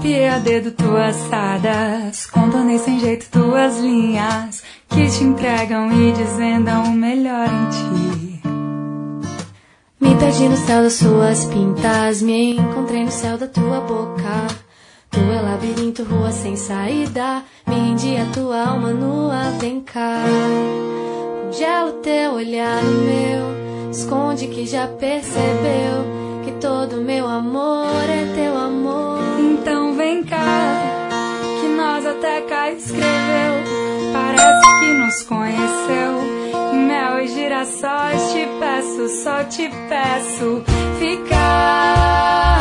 Mapeei a dedo tuas sardas, contornei sem jeito tuas linhas que te entregam e desvendam o melhor em ti. Me perdi no céu das suas pintas, me encontrei no céu da tua boca. Tu é labirinto, rua sem saída, me rendi a tua alma nua, vem cá. Congela o teu olhar no meu, esconde que já percebeu que todo meu amor é teu amor. Então vem cá, que nós até cá escreveu, parece que nos conheceu. Em mel e girassóis te peço, só te peço ficar.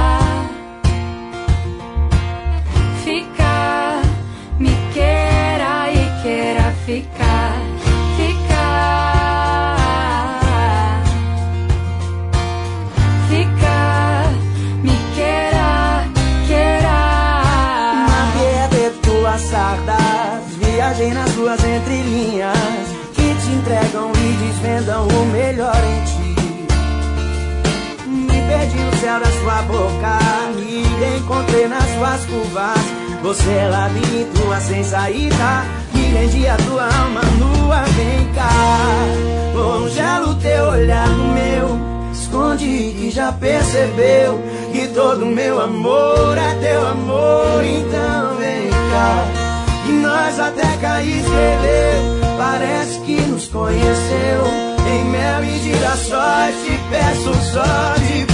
Ficar, me queira e queira ficar. Ficar, ficar, me queira, queira. Mapeei a dedo tuas sardas, viajei nas ruas entrelinhas que te entregam e desvendam o melhor em ti. Me perdi no céu da sua boca, me encontrei nas suas curvas. Você é labirinto, sem saída, me rendi a tua alma nua, vem cá. Congela o teu olhar no meu, esconde que já percebeu que todo meu amor é teu amor. Então vem cá, que nós até cá escreveu, parece que nos conheceu. Em mel e girassóis te peço, só te